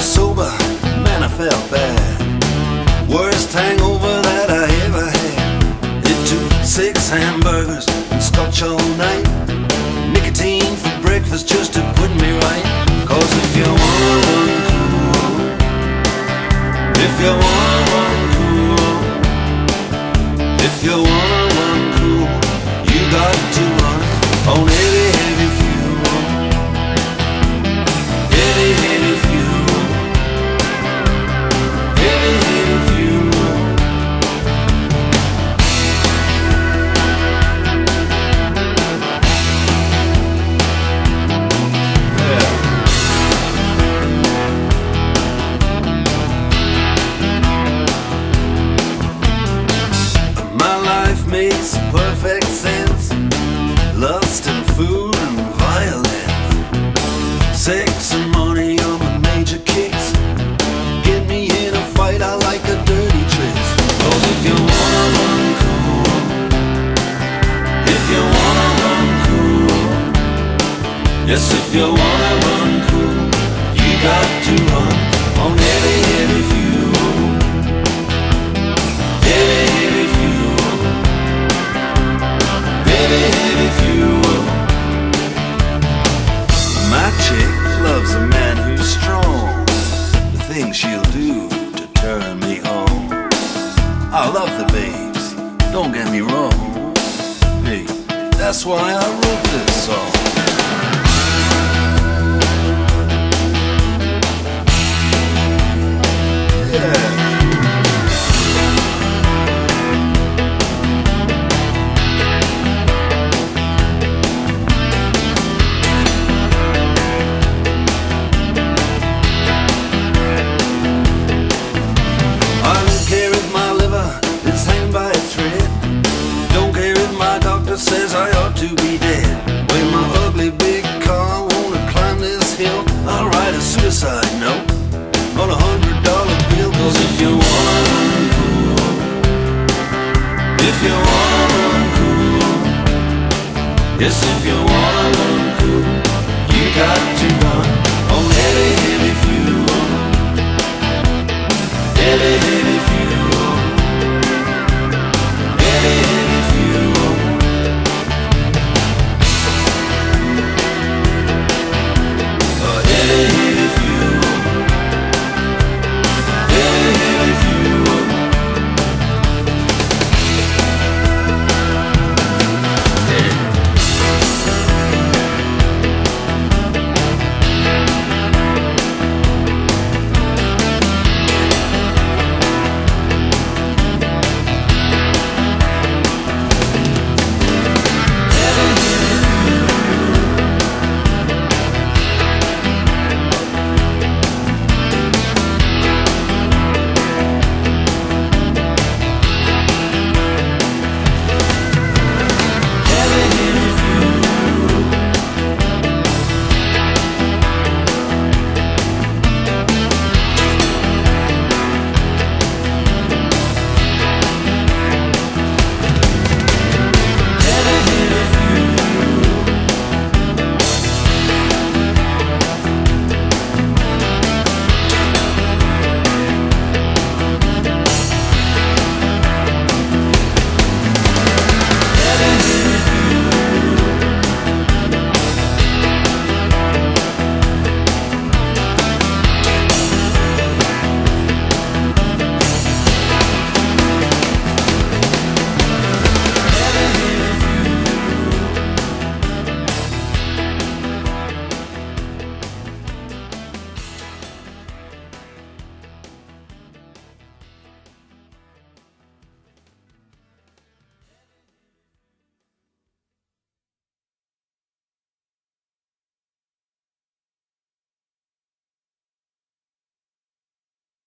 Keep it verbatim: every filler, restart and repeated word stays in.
was sober, man, I felt bad. Worst hangover that I ever had. It took six hamburgers and scotch all night, nicotine for breakfast just to put me right. Cause if you wanna run cool, if you wanna run cool, if you wanna run cool, you got to run on heavy, heavy fuel. Heavy, heavy fuel. Heavy, heavy fuel. Yeah. My life makes perfect sense. Lust and food and violence, sex and money are my major kicks. Get me in a fight, I like a dirty tricks. Cause if you wanna run cool, if you wanna run cool, yes, if you wanna run cool, you got to run on heavy, heavy fuel. Heavy, heavy fuel. Heavy, heavy fuel. My chick loves a man who's strong, the things she'll do to turn me on. I love the babes, don't get me wrong. Hey, that's why I wrote this song. Yeah. Says I ought to be dead. When my ugly big car wanna climb this hill, I'll write a suicide note on a hundred dollar bill. Cause if you wanna run cool, if you wanna run cool, yes, if you